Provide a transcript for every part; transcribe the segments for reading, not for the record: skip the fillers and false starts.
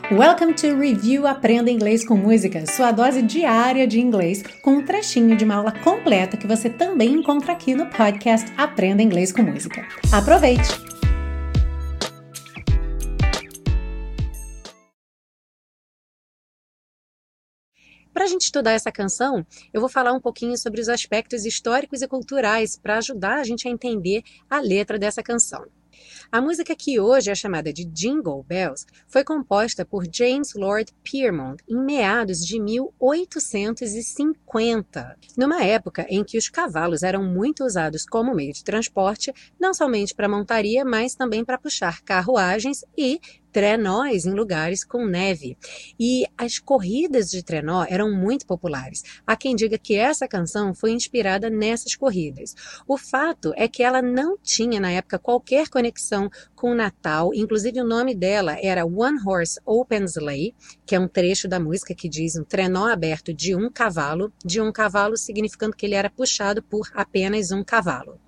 Welcome to Review Aprenda Inglês com Música, sua dose diária de inglês, com um trechinho de uma aula completa que você também encontra aqui no podcast Aprenda Inglês com Música. Aproveite! Para a gente estudar essa canção, eu vou falar um pouquinho sobre os aspectos históricos e culturais para ajudar a gente a entender a letra dessa canção. A música que hoje é chamada de Jingle Bells foi composta por James Lord Pierpont em meados de 1850, numa época em que os cavalos eram muito usados como meio de transporte, não somente para montaria, mas também para puxar carruagens e trenós em lugares com neve. E as corridas de trenó eram muito populares. Há quem diga que essa canção foi inspirada nessas corridas. O fato é que ela não tinha, na época, qualquer conexão com o Natal. Inclusive, o nome dela era One Horse Open Sleigh, que é um trecho da música que diz um trenó aberto de um cavalo significando que ele era puxado por apenas um cavalo.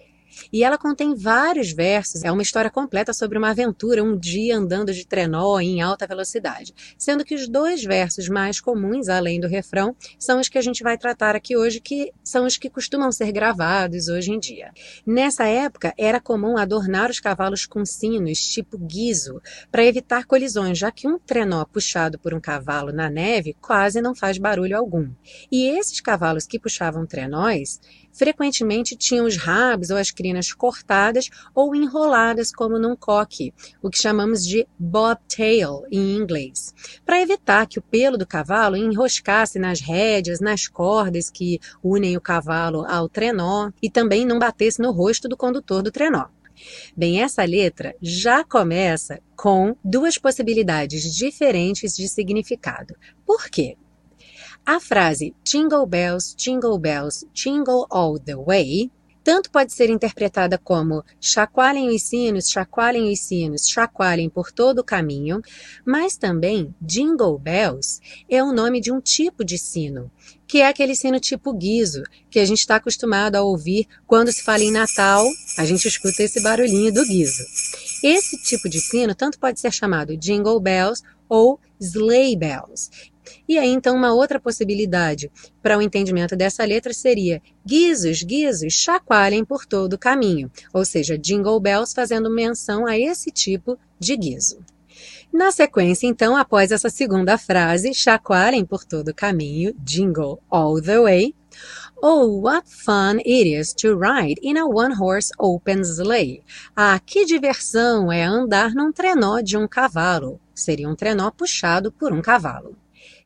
E ela contém vários versos, é uma história completa sobre uma aventura, um dia andando de trenó em alta velocidade, sendo que os dois versos mais comuns, além do refrão, são os que a gente vai tratar aqui hoje, que são os que costumam ser gravados hoje em dia. Nessa época, era comum adornar os cavalos com sinos tipo guizo, para evitar colisões, já que um trenó puxado por um cavalo na neve quase não faz barulho algum. E esses cavalos que puxavam trenós, frequentemente tinham os rabos ou as crinas cortadas ou enroladas como num coque, o que chamamos de bobtail em inglês, para evitar que o pelo do cavalo enroscasse nas rédeas, nas cordas que unem o cavalo ao trenó e também não batesse no rosto do condutor do trenó. Bem, essa letra já começa com duas possibilidades diferentes de significado. Por quê? A frase Jingle Bells, Jingle Bells, Jingle All the Way tanto pode ser interpretada como chacoalhem os sinos, chacoalhem os sinos, chacoalhem por todo o caminho, mas também Jingle Bells é o nome de um tipo de sino, que é aquele sino tipo guizo, que a gente está acostumado a ouvir quando se fala em Natal, a gente escuta esse barulhinho do guizo. Esse tipo de sino tanto pode ser chamado Jingle Bells ou Sleigh Bells. E aí, então, uma outra possibilidade para o entendimento dessa letra seria guizos, guizos, chacoalhem por todo o caminho, ou seja, Jingle Bells fazendo menção a esse tipo de guizo. Na sequência, então, após essa segunda frase, chacoalhem por todo o caminho, Jingle All the Way, Oh, what fun it is to ride in a one-horse open sleigh. Ah, que diversão é andar num trenó de um cavalo. Seria um trenó puxado por um cavalo.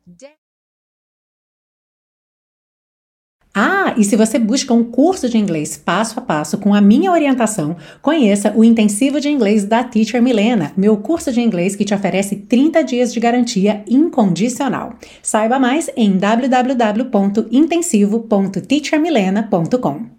E se você busca um curso de inglês passo a passo com a minha orientação, conheça o Intensivo de Inglês da Teacher Milena, meu curso de inglês que te oferece 30 dias de garantia incondicional. Saiba mais em www.intensivo.teachermilena.com.